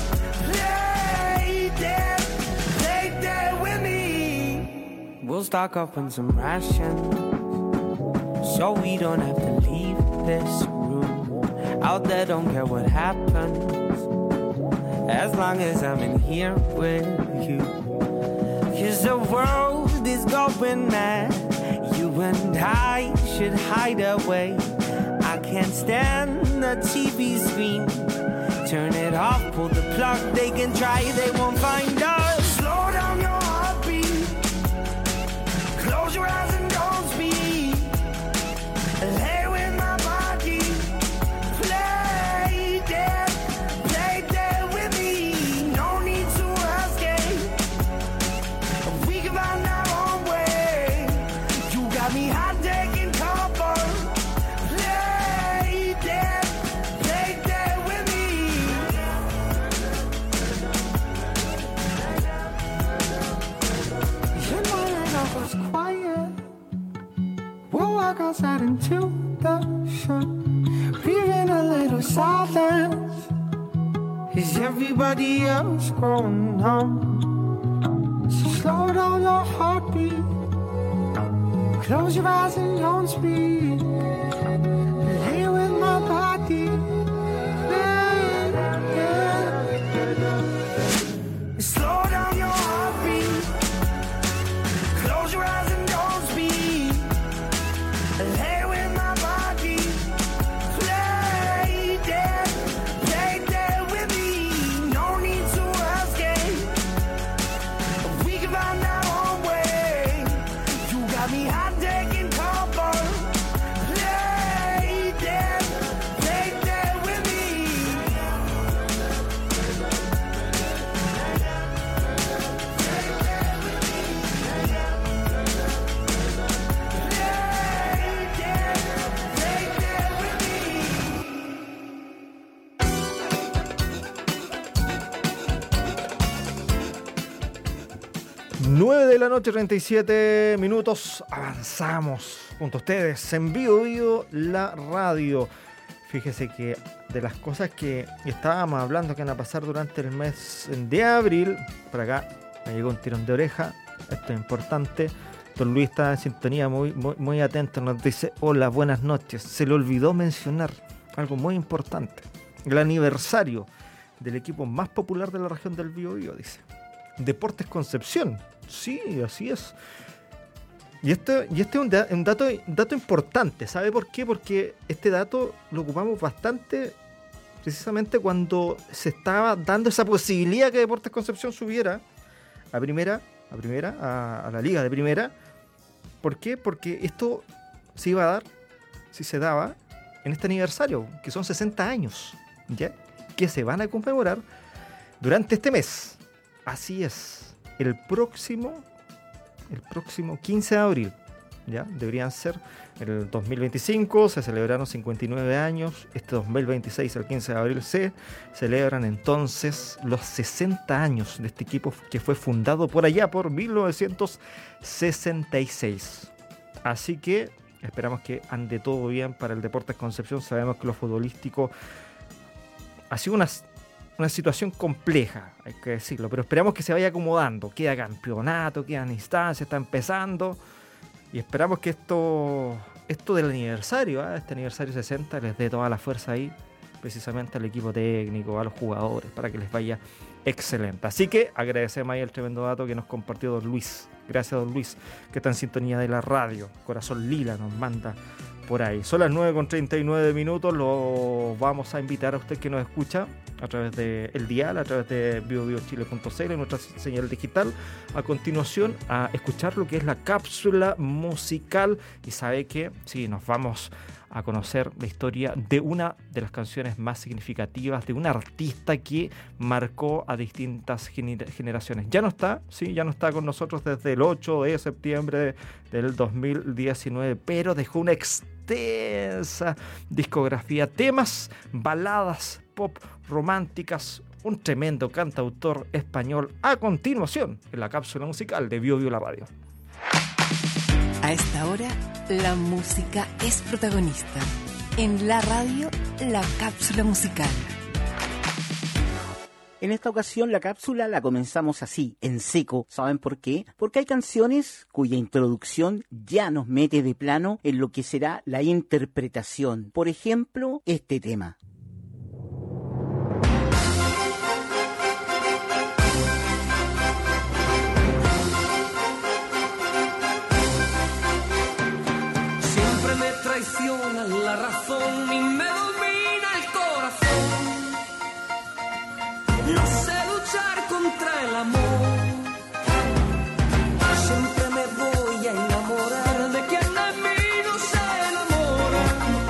Play dead, play dead with me. We'll stock up on some rations, so we don't have to leave this room. Out there, don't care what happens, as long as I'm in here with you. 'Cause the world is going mad, you and I should hide away. can't stand the T V screen. Turn it off, pull the plug, they can try, they won't find us. Slow down your heartbeat, close your eyes and don't speak. Lay with my body, play dead, play dead with me. No need to escape, we can find our own way. You got me hot, taking cover. Play dead, play dead with me. You know that I was quiet. We'll walk outside into the sun, breathing a little silence. Is everybody else going home? So slow down your heartbeat, close your eyes and don't speak. Lay with my body, yeah, yeah. Slow down your heartbeat, close your eyes and don't speak. Lay with my body, play dead, play dead with me. No need to escape, we can find our own way. You got me hot, taking cover. Play dead, play dead with me. nueve de la noche, treinta y siete minutos. Avanzamos junto a ustedes en Bio Bio, la radio. Fíjese que de las cosas que estábamos hablando que van a pasar durante el mes de abril, por acá me llegó un tirón de oreja. Esto es importante. Don Luis está en sintonía, muy, muy, muy atento. Nos dice: hola, buenas noches. Se le olvidó mencionar algo muy importante: el aniversario del equipo más popular de la región del Bio Bio, dice. Deportes Concepción. Sí, así es. Y este, y este es un, da, un dato, dato importante. ¿Sabe por qué? Porque este dato lo ocupamos bastante precisamente cuando se estaba dando esa posibilidad que Deportes Concepción subiera a primera, a primera, a, a la liga de primera. ¿Por qué? Porque esto se iba a dar, si se daba, en este aniversario, que son sesenta años, ¿ya? Que se van a conmemorar durante este mes. Así es, el próximo, el próximo quince de abril, ¿ya? Deberían ser el dos mil veinticinco, se celebraron cincuenta y nueve años, este dos mil veintiséis, el quince de abril, se celebran entonces los sesenta años de este equipo que fue fundado por allá por mil novecientos sesenta y seis. Así que esperamos que ande todo bien para el Deportes Concepción. Sabemos que lo futbolístico ha sido una... Una situación compleja, hay que decirlo, pero esperamos que se vaya acomodando. Queda campeonato, quedan instancias, está empezando. Y esperamos que esto, esto del aniversario, ¿eh? este aniversario sesenta, les dé toda la fuerza ahí, precisamente al equipo técnico, a los jugadores, para que les vaya excelente. Así que agradecemos ahí el tremendo dato que nos compartió don Luis. Gracias, don Luis, que está en sintonía de la radio. Corazón Lila nos manda por ahí. Son las nueve con treinta y nueve minutos. Lo vamos a invitar a usted que nos escucha a través de el dial, a través de bio bio chile punto c l, nuestra señal digital, a continuación a escuchar lo que es la cápsula musical. Y sabe que sí, nos vamos a conocer la historia de una de las canciones más significativas de un artista que marcó a distintas gener- generaciones. Ya no está, sí, ya no está con nosotros desde el ocho de septiembre del dos mil diecinueve, pero dejó una extensa discografía, temas, baladas, pop, románticas, un tremendo cantautor español. A continuación, en la cápsula musical de Bio Bio la radio. A esta hora, la música es protagonista. En la radio, la cápsula musical. En esta ocasión la cápsula la comenzamos así, en seco. ¿Saben por qué? Porque hay canciones cuya introducción ya nos mete de plano en lo que será la interpretación. Por ejemplo, este tema. Siempre me traiciona la razón. pasión y me domina el corazón. No sé luchar contra el amor. Siempre me voy a enamorar de quien de mí no se enamora.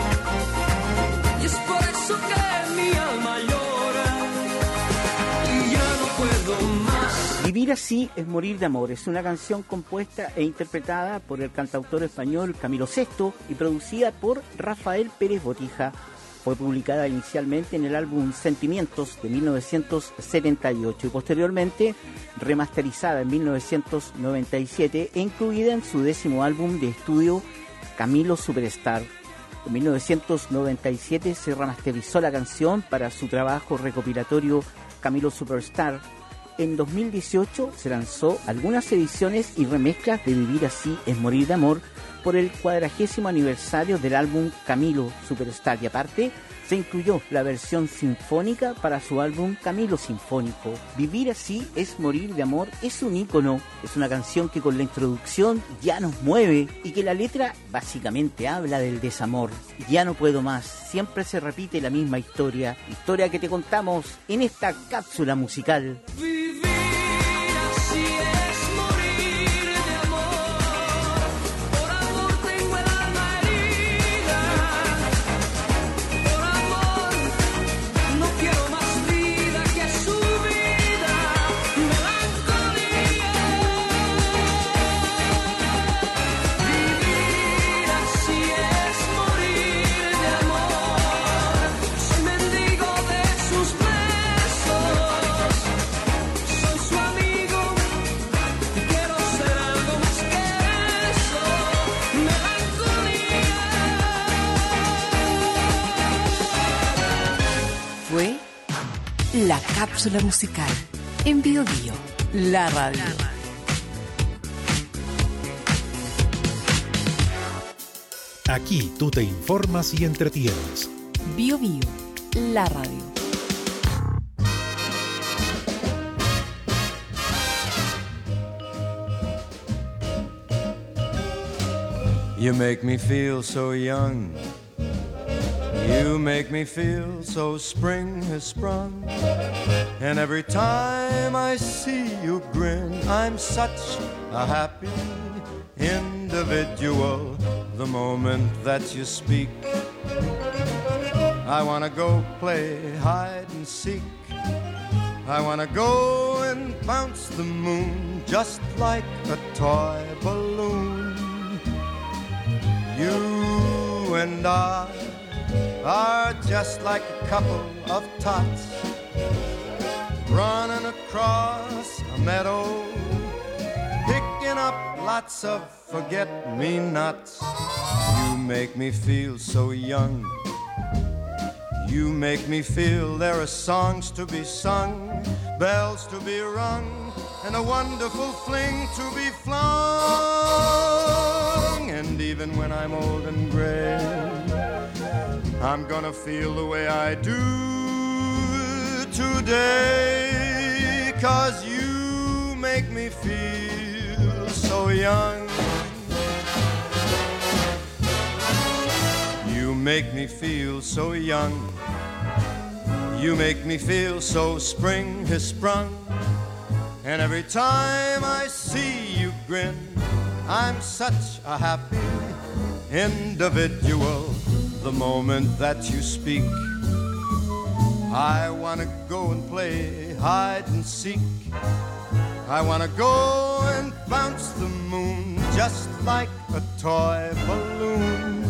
Y es por eso que mi alma llora y ya no puedo más. Vivir así es morir de amor. Es una canción compuesta e interpretada por el cantautor español Camilo Sesto y producida por Rafael Pérez Botija. Fue publicada inicialmente en el álbum Sentimientos de mil novecientos setenta y ocho y posteriormente remasterizada en mil novecientos noventa y siete e incluida en su décimo álbum de estudio Camilo Superstar. En mil novecientos noventa y siete se remasterizó la canción para su trabajo recopilatorio Camilo Superstar. En dos mil dieciocho se lanzó algunas ediciones y remezclas de Vivir así es morir de amor por el cuadragésimo aniversario del álbum Camilo Superstar, y aparte se incluyó la versión sinfónica para su álbum Camilo Sinfónico. Vivir así es morir de amor es un ícono, es una canción que con la introducción ya nos mueve y que la letra básicamente habla del desamor. Ya no puedo más, siempre se repite la misma historia, historia que te contamos en esta cápsula musical. La cápsula musical en Bio Bio, la radio. Aquí tú te informas y entretienes. Bio Bio, la radio. You make me feel so young. You make me feel so spring has sprung. And every time I see you grin, I'm such a happy individual. The moment that you speak, I wanna go play hide and seek. I wanna go and bounce the moon just like a toy balloon. You and I are just like a couple of tots running across a meadow, picking up lots of forget-me-nots. You make me feel so young. You make me feel there are songs to be sung, bells to be rung, and a wonderful fling to be flung. And even when I'm old and gray, I'm gonna feel the way I do today, 'cause you make me feel so young. You make me feel so young. You make me feel so spring has sprung. And every time I see you grin, I'm such a happy individual. The moment that you speak, I wanna go and play hide and seek. I wanna go and bounce the moon just like a toy balloon.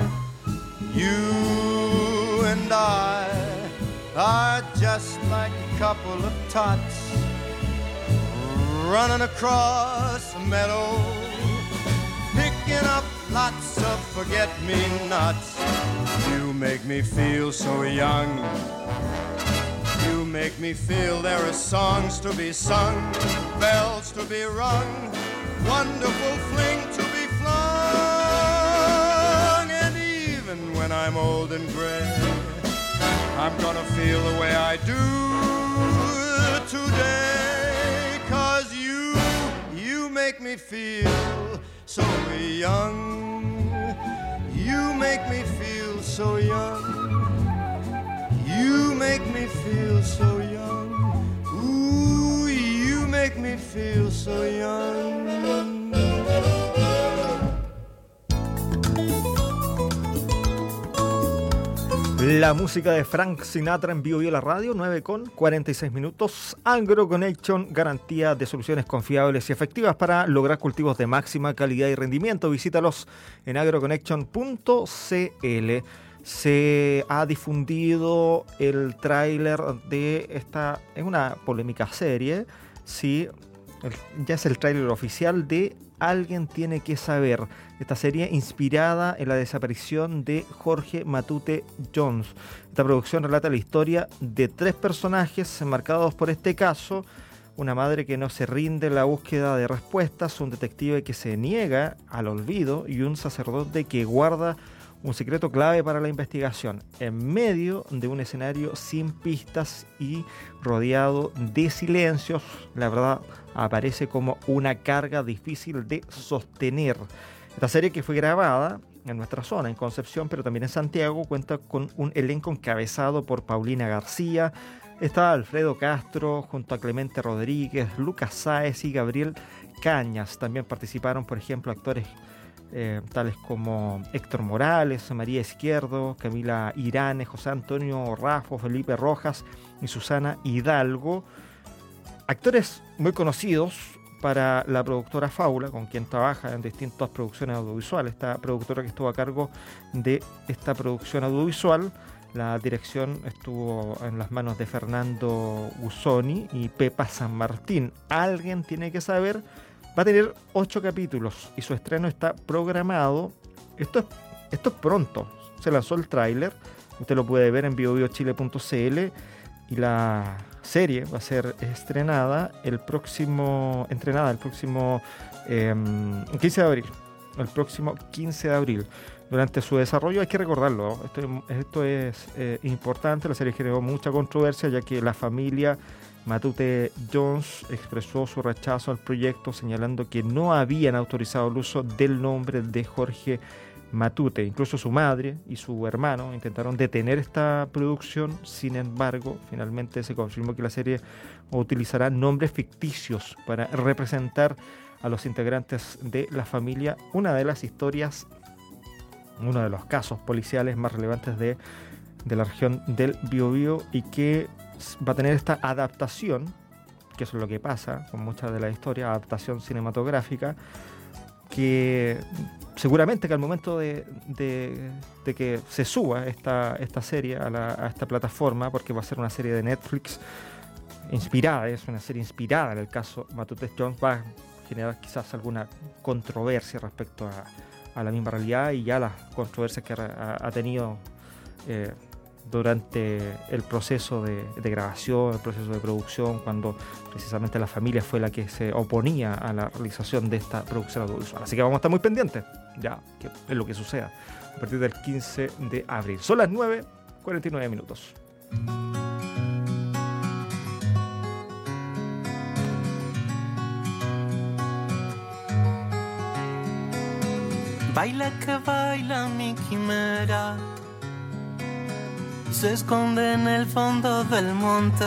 You and I are just like a couple of tots running across a meadow, picking up lots of forget-me-nots. You make me feel so young. You make me feel there are songs to be sung, bells to be rung, wonderful fling to be flung. And even when I'm old and gray, I'm gonna feel the way I do today, 'cause you, you make me feel so young. You make me feel so young. You make me feel so young. Ooh, you make me feel so young. La música de Frank Sinatra en Vivo y la radio, nueve con cuarenta y seis minutos. AgroConnection, garantía de soluciones confiables y efectivas para lograr cultivos de máxima calidad y rendimiento. Visítalos en agroconnection punto c l. Se ha difundido el tráiler de esta, es una polémica serie, sí, el, ya es el tráiler oficial de Alguien tiene que saber. Esta serie inspirada en la desaparición de Jorge Matute Jones. Esta producción relata la historia de tres personajes enmarcados por este caso. Una madre que no se rinde en la búsqueda de respuestas, un detective que se niega al olvido y un sacerdote que guarda un secreto clave para la investigación, en medio de un escenario sin pistas y rodeado de silencios. La verdad, aparece como una carga difícil de sostener. Esta serie, que fue grabada en nuestra zona, en Concepción, pero también en Santiago, cuenta con un elenco encabezado por Paulina García. Está Alfredo Castro junto a Clemente Rodríguez, Lucas Sáez y Gabriel Cañas. También participaron, por ejemplo, actores Eh, tales como Héctor Morales, María Izquierdo, Camila Irane, José Antonio Raffo, Felipe Rojas y Susana Hidalgo. Actores muy conocidos para la productora Fábula, con quien trabaja en distintas producciones audiovisuales. Esta productora que estuvo a cargo de esta producción audiovisual, la dirección estuvo en las manos de Fernando Gusoni y Pepa San Martín. Alguien tiene que saber. Va a tener ocho capítulos y su estreno está programado. Esto es, esto es pronto. Se lanzó el tráiler. Usted lo puede ver en bio bio chile punto c l. Y la serie va a ser estrenada el próximo. Entrenada el próximo eh, quince de abril. El próximo quince de abril. Durante su desarrollo, hay que recordarlo, esto, esto es eh, importante. La serie generó mucha controversia, ya que la familia Matute Jones expresó su rechazo al proyecto, señalando que no habían autorizado el uso del nombre de Jorge Matute. Incluso su madre y su hermano intentaron detener esta producción. Sin embargo, finalmente se confirmó que la serie utilizará nombres ficticios para representar a los integrantes de la familia. Una de las historias, uno de los casos policiales más relevantes de, de la región del Biobío, y que va a tener esta adaptación, que eso es lo que pasa con muchas de la historia, adaptación cinematográfica, que seguramente que al momento de, de, de que se suba esta, esta serie a, la, a esta plataforma, porque va a ser una serie de Netflix inspirada, es una serie inspirada en el caso Matute Jones, va a generar quizás alguna controversia respecto a, a la misma realidad y ya las controversias que ha, ha tenido eh, durante el proceso de, de grabación, el proceso de producción, cuando precisamente la familia fue la que se oponía a la realización de esta producción audiovisual. Así que vamos a estar muy pendientes ya que es lo que suceda a partir del quince de abril. Son las nueve cuarenta y nueve minutos. Baila que baila mi quimera, se esconde en el fondo del monte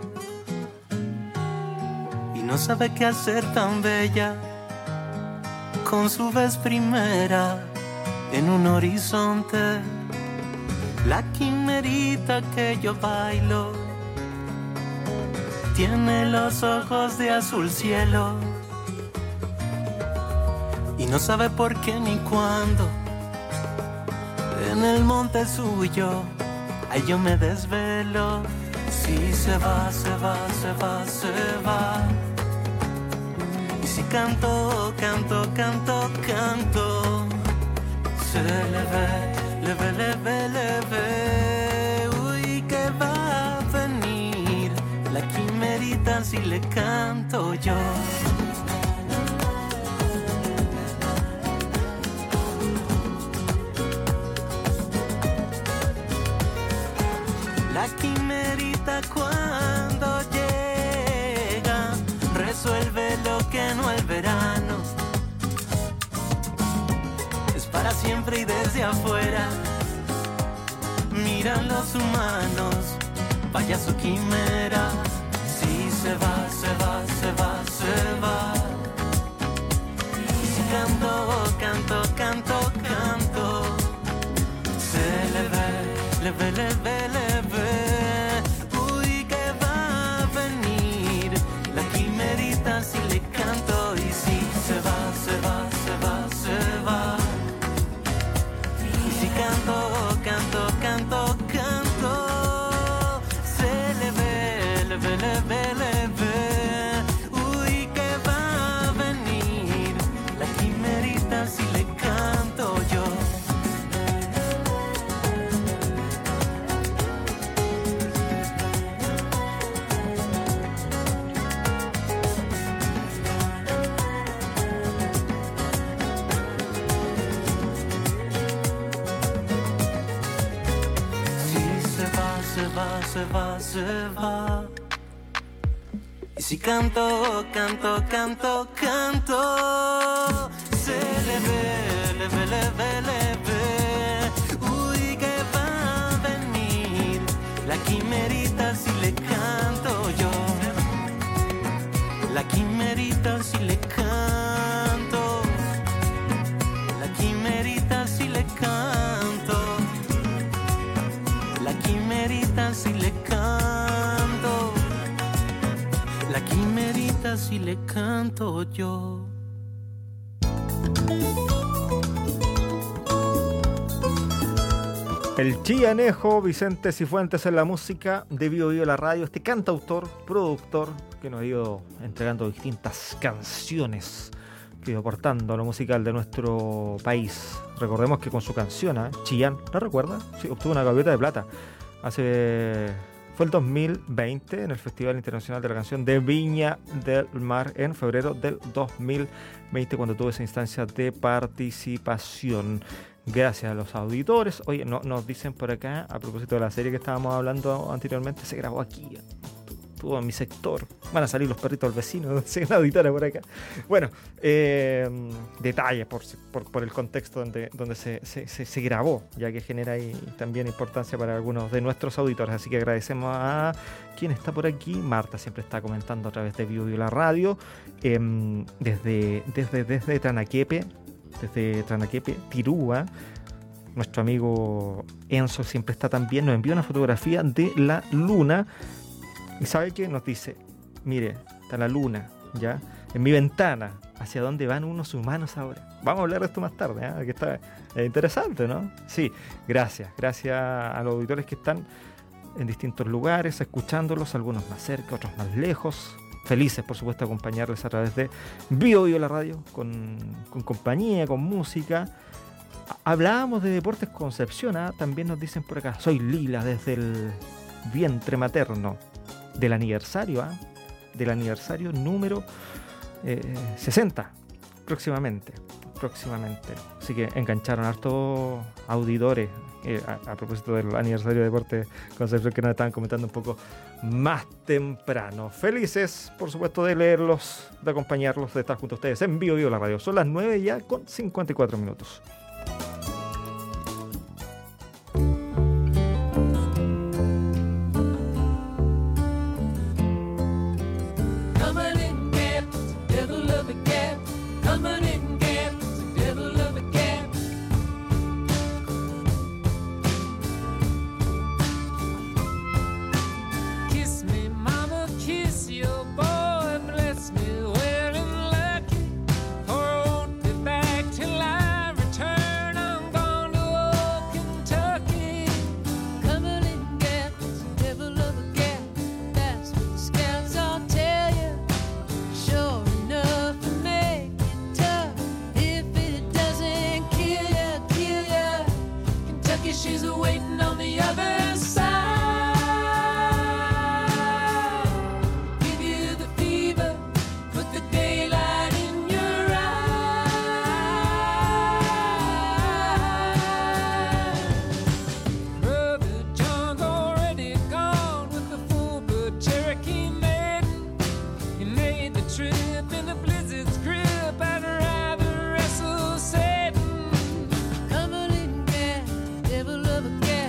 y no sabe qué hacer tan bella con su vez primera en un horizonte. La quimerita que yo bailo tiene los ojos de azul cielo y no sabe por qué ni cuándo en el monte suyo. Ay, yo me desvelo. Si se va, se va, se va, se va. Y si canto, canto, canto, canto, se le ve, le ve, le ve, le ve. Uy, que va a venir la quimerita si le canto yo. La quimerita cuando llega resuelve lo que no el verano. Es para siempre y desde afuera miran los humanos, payaso quimera. Si se va, se va, se va, se va. Y si canto, canto, canto, canto, se le ve, le ve, le ve, le ve. Uy, que va a venir la quimerita si le canto. Y si se va, se va, se va, se va. Y si canto, canto, canto, canto, se le ve, le ve, le ve, le ve. Uy, que va a venir la quimerita si le canto yo. Se va, se va, se va. Y si canto, canto, canto, canto, se le ve, le ve, le ve, le ve. Uy, que va a venir la quimerita si le canto yo. La quimerita si le canto. La quimerita si le canto. La quimerita si le canto. La quimerita si le canto yo. El chillanejo Vicente Cifuentes en la música de Bio Bio la radio, este cantautor, productor que nos ha ido entregando distintas canciones que ha ido aportando a lo musical de nuestro país. Recordemos que con su canción, ¿eh? Chillán, ¿la recuerda? Sí, obtuvo una gaviota de plata. Hace... Fue el dos mil veinte en el Festival Internacional de la Canción de Viña del Mar en febrero del dos mil veinte cuando tuvo esa instancia de participación. Gracias a los auditores. Oye, no, nos dicen por acá, a propósito de la serie que estábamos hablando anteriormente, se grabó aquí, estuvo en mi sector. Van a salir los perritos del vecino, siguen auditores por acá. Bueno, eh, detalles por, por, por el contexto donde, donde se, se, se, se grabó, ya que genera ahí también importancia para algunos de nuestros auditores. Así que agradecemos a quien está por aquí. Marta siempre está comentando a través de Bio Bio la radio, eh, desde, desde, desde Tranaquepe. Desde Tranaquepe, Tirúa, nuestro amigo Enzo siempre está también, nos envió una fotografía de la luna y ¿sabe qué? Nos dice, mire, está la luna, ya, en mi ventana, ¿hacia dónde van unos humanos ahora? Vamos a hablar de esto más tarde, ¿eh? Que está eh, interesante, ¿no? Sí, gracias, gracias a los auditores que están en distintos lugares, escuchándolos, algunos más cerca, otros más lejos. Felices, por supuesto, de acompañarles a través de Bio Bio la radio, con, con compañía, con música. Hablábamos de Deportes Concepción, ¿eh? También nos dicen por acá, soy Lila desde el vientre materno del aniversario, ¿eh? Del aniversario número eh, sesenta, próximamente, próximamente. Así que engancharon a hartos auditores eh, a, a propósito del aniversario de Deportes Concepción que nos estaban comentando un poco más temprano. Felices, por supuesto, de leerlos, de acompañarlos, de estar junto a ustedes en Bio Bio la radio. Son las nueve ya con cincuenta y cuatro minutos. Devil of a cat.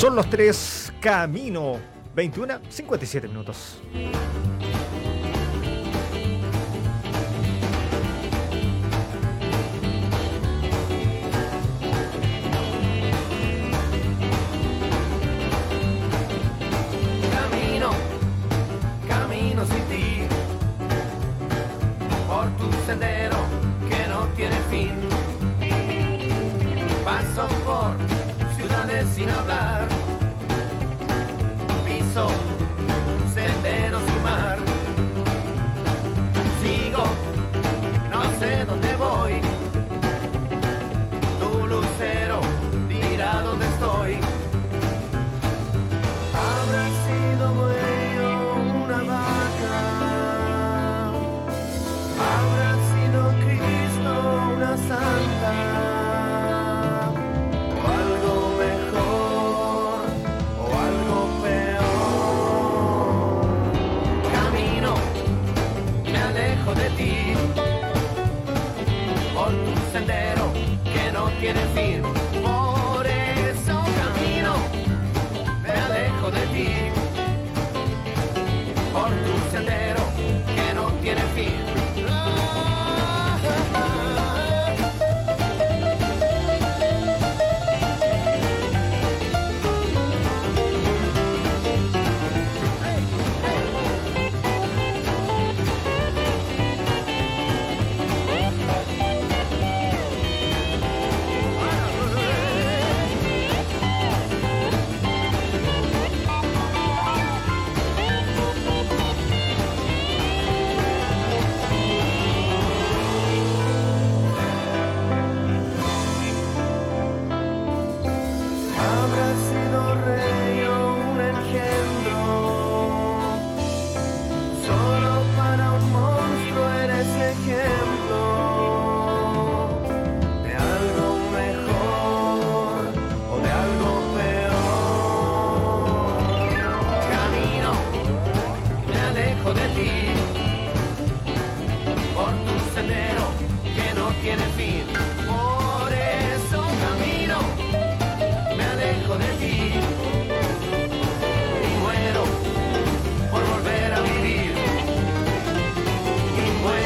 Son los tres Camino, veintiuno cincuenta y siete minutos. Camino, camino sin ti, por tu sendero que no tiene fin. Paso por ciudades sin hablar, piso senderos y mar. Sigo, no sé dónde voy, tu lucero dirá dónde estoy. Habrá sido bueno una vaca, habrá sido Cristo una santa. De ti, por tu sendero que no tiene fin. Por eso camino, me alejo de ti, por tu sendero que no tiene fin.